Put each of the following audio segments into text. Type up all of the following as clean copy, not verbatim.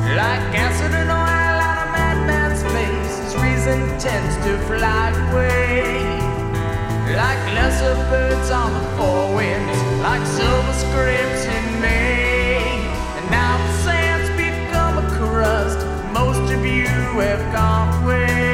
Like acid and oil on a madman's face, his reason tends to fly away. Like lesser birds on the four winds, like silver scrapes in May. And now the sand's become a crust, most of you have gone away.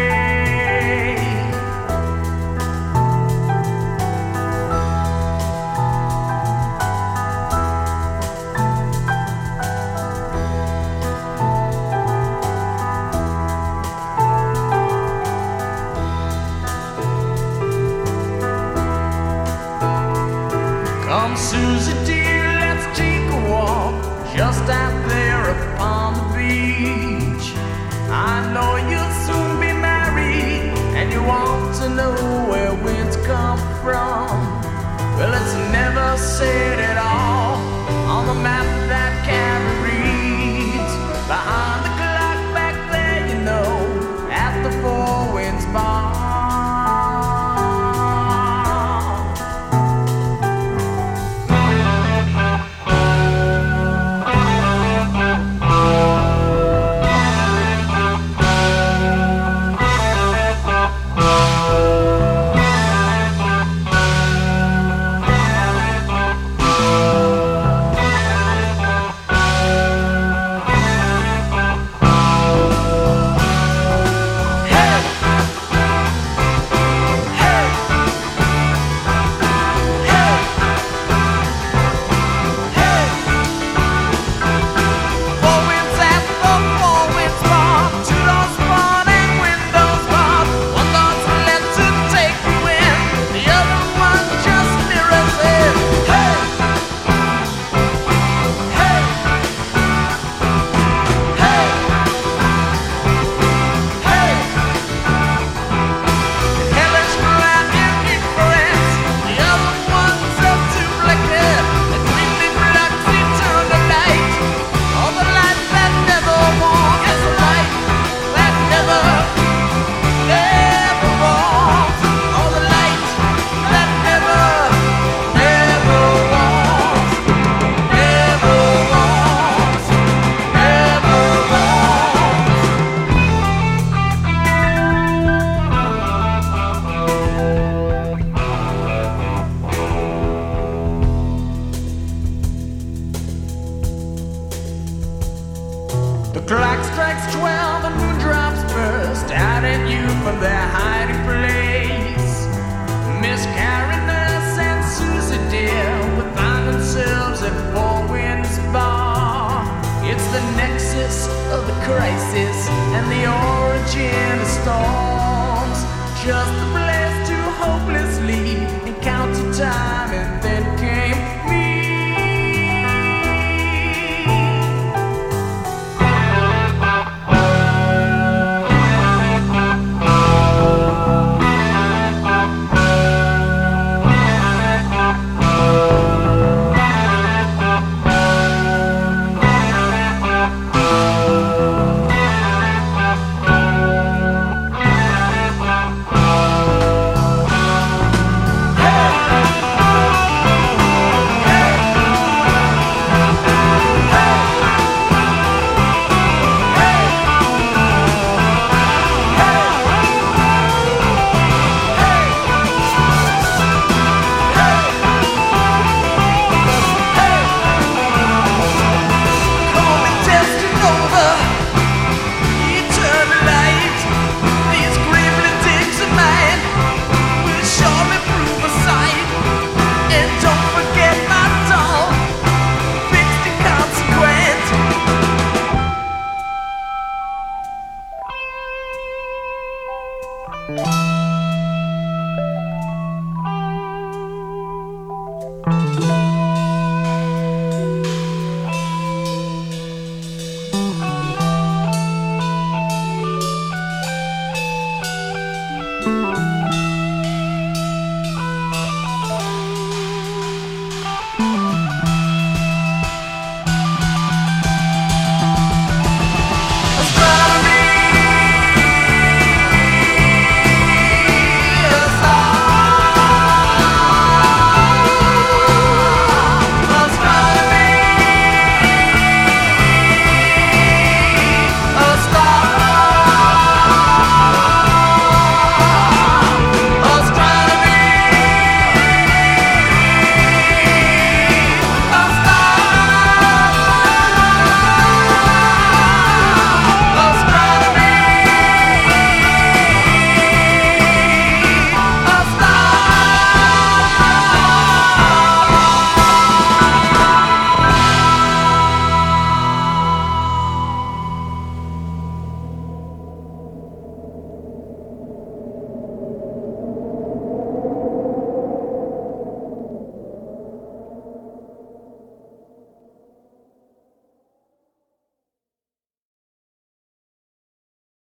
Come, Susie dear, let's take a walk just out there upon the beach. I know you'll soon be married, and you want to know where winds come from. Well, it's never said at all on the map that Carrie reads. Behind the clock back there, you know, at the Four Winds Bar. The clock strikes 12, the moon drops burst out at you from their hiding place. Miss Carrie Nurse and Susie dear will find themselves at Four Winds Bar. It's the nexus of the crisis and the origin of storms. Just the